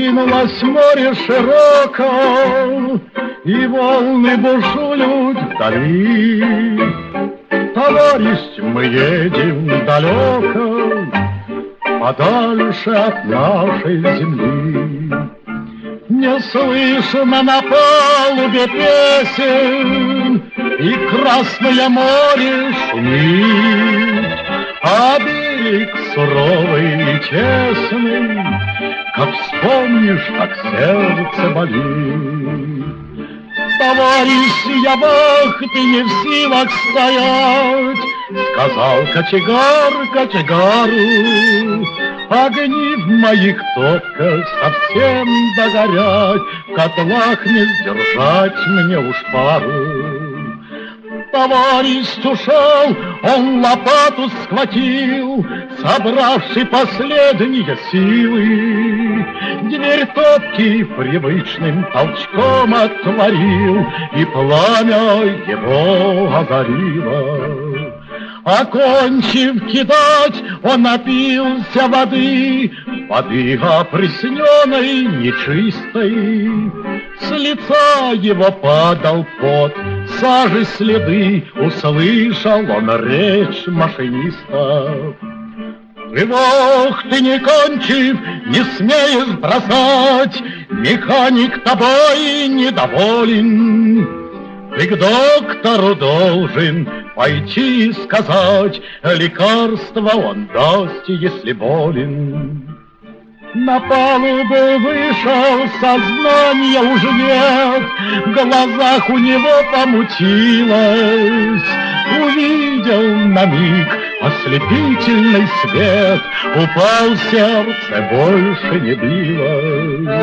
Раскинулось море широко, и волны бушуют вдали. Товарищ, мы едем далеко, подальше от нашей земли. Не слышно на палубе песен, и Красное море шумит, а берег суровый и честный, как вспомнишь, так сердце болит. Товарищ, я вахты не в силах стоять, сказал кочегар кочегару. Огни в моих топках совсем догорят, в котлах не сдержать мне уж пару. Товарищ ушел, он лопату схватил, собравший последние силы. Дверь топки привычным толчком отворил, и пламя его озарило. Окончив кидать, он напился воды опресненной, нечистой. С лица его падал пот, сажи следы, услышал он речь машиниста. Тревог ты не кончив, не смеешь бросать, механик тобой недоволен. Ты к доктору должен пойти и сказать, лекарство он даст, если болен. На палубу вышел, сознания уже нет, в глазах у него помутилось. Увидел на миг ослепительный свет, упал сердце, больше не билось.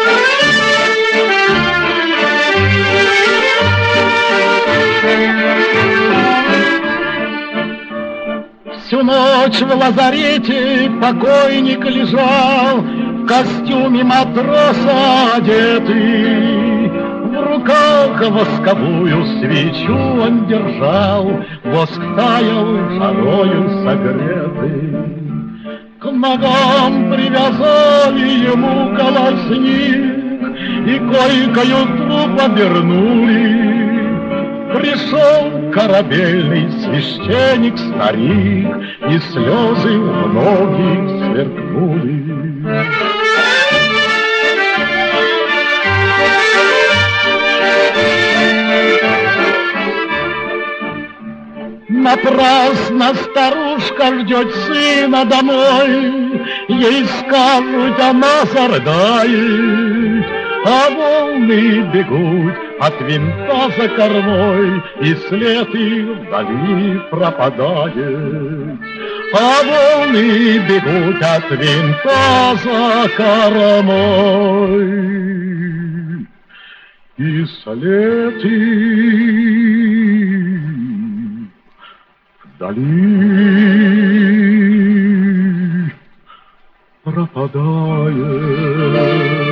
Всю ночь в лазарете покойник лежал, в костюме матроса одетый. В руках восковую свечу он держал, воск таял жарою согретый. К ногам привязали ему колосник и койкою труп обернули. Пришел корабельный священник-старик, и слезы в многих сверкнули. Напрасно старушка ждет сына домой, ей скажут, она зарыдает, а волны бегут от винта за кормой, и след их вдали пропадает. А волны бегут от винта за кормой, и след их вдали пропадает.